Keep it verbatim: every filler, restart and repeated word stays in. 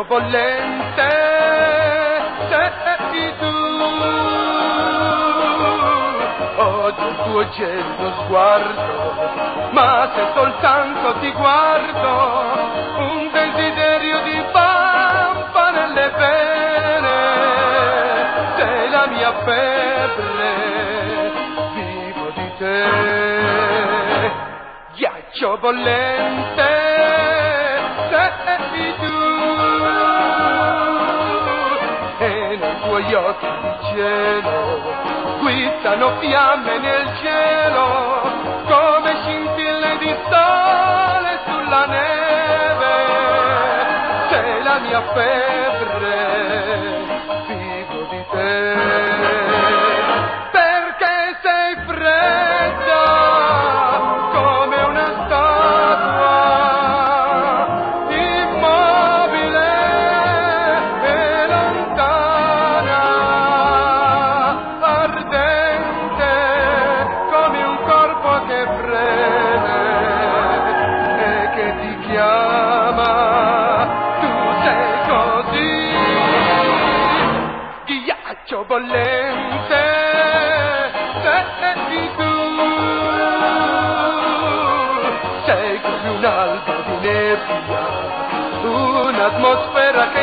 bollente sei tu. Oggi il tuo gelido sguardo, ma se soltanto ti guardo, un desiderio di bamba nelle vene, sei la mia febbre, vivo di te. Ghiaccio bollente sei tu, e nei tuoi occhi di cielo guizzano fiamme nel cielo, come scintille di sole sulla neve, sei la mia febbre, vivo di te, perché sei fredda come una statua, immobile e lontana, ardente come un corpo che freme e che ti chiama. Tu sei così, ghiaccio bollente sei tu, sei come un'alba di nebbia, un'atmosfera che